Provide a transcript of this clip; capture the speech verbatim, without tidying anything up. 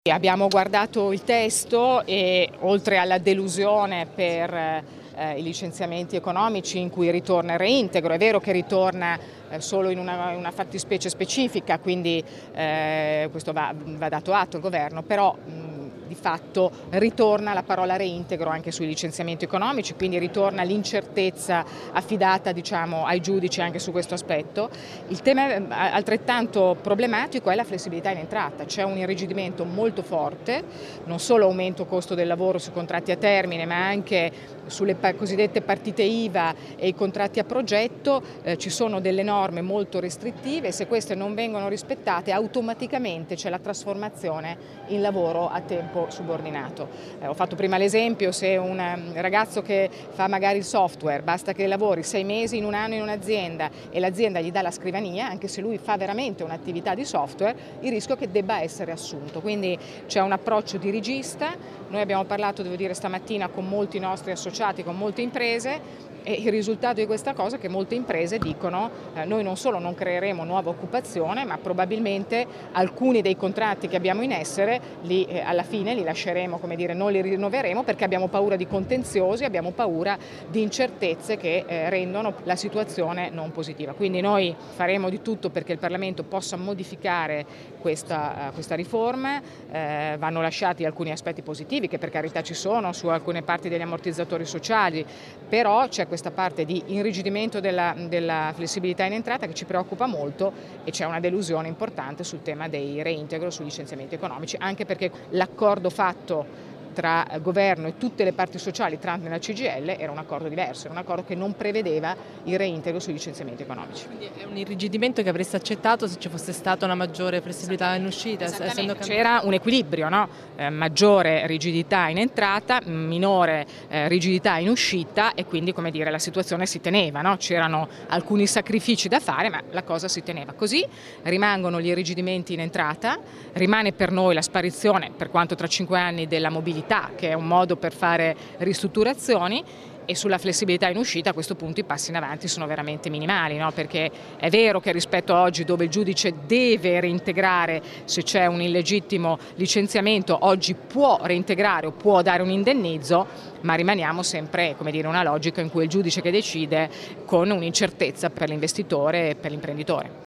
Abbiamo guardato il testo e oltre alla delusione per eh, i licenziamenti economici in cui ritorna il reintegro, è vero che ritorna eh, solo in una, una fattispecie specifica, quindi eh, questo va, va dato atto al governo, però mh, di fatto ritorna la parola reintegro anche sui licenziamenti economici, quindi ritorna l'incertezza affidata, diciamo, ai giudici anche su questo aspetto. Il tema altrettanto problematico è la flessibilità in entrata, c'è un irrigidimento molto forte, non solo aumento costo del lavoro sui contratti a termine, ma anche sulle cosiddette partite I V A e i contratti a progetto. Eh, ci sono delle norme molto restrittive e se queste non vengono rispettate automaticamente c'è la trasformazione in lavoro a tempo subordinato. Eh, ho fatto prima l'esempio: se un ragazzo che fa magari il software, basta che lavori sei mesi in un anno in un'azienda e l'azienda gli dà la scrivania, anche se lui fa veramente un'attività di software, il rischio è che debba essere assunto. Quindi c'è un approccio dirigista. Noi abbiamo parlato, devo dire, stamattina con molti nostri associati, con molte imprese, e il risultato di questa cosa è che molte imprese dicono eh, noi non solo non creeremo nuova occupazione, ma probabilmente alcuni dei contratti che abbiamo in essere li, eh, alla fine li lasceremo, come dire, non li rinnoveremo perché abbiamo paura di contenziosi, abbiamo paura di incertezze che eh, rendono la situazione non positiva. Quindi noi faremo di tutto perché il Parlamento possa modificare questa, uh, questa riforma. Eh, vanno lasciati alcuni aspetti positivi che per carità ci sono su alcune parti degli ammortizzatori sociali, però c'è questa parte di irrigidimento della, della flessibilità in entrata che ci preoccupa molto e c'è una delusione importante sul tema dei reintegro sui licenziamenti economici, anche perché l'accordo fatto tra governo e tutte le parti sociali tranne la C G I L era un accordo diverso, era un accordo che non prevedeva il reintegro sui licenziamenti economici. Quindi è un irrigidimento che avreste accettato se ci fosse stata una maggiore flessibilità in uscita? C'era un equilibrio, no? eh, maggiore rigidità in entrata, minore eh, rigidità in uscita e quindi, come dire, la situazione si teneva, no? C'erano alcuni sacrifici da fare ma la cosa si teneva. Così rimangono gli irrigidimenti in entrata, rimane per noi la sparizione, per quanto tra cinque anni, della mobilità, che è un modo per fare ristrutturazioni, e sulla flessibilità in uscita a questo punto i passi in avanti sono veramente minimali, no? Perché è vero che rispetto a oggi, dove il giudice deve reintegrare se c'è un illegittimo licenziamento, oggi può reintegrare o può dare un indennizzo, ma rimaniamo sempre, come dire, una logica in cui è il giudice che decide, con un'incertezza per l'investitore e per l'imprenditore.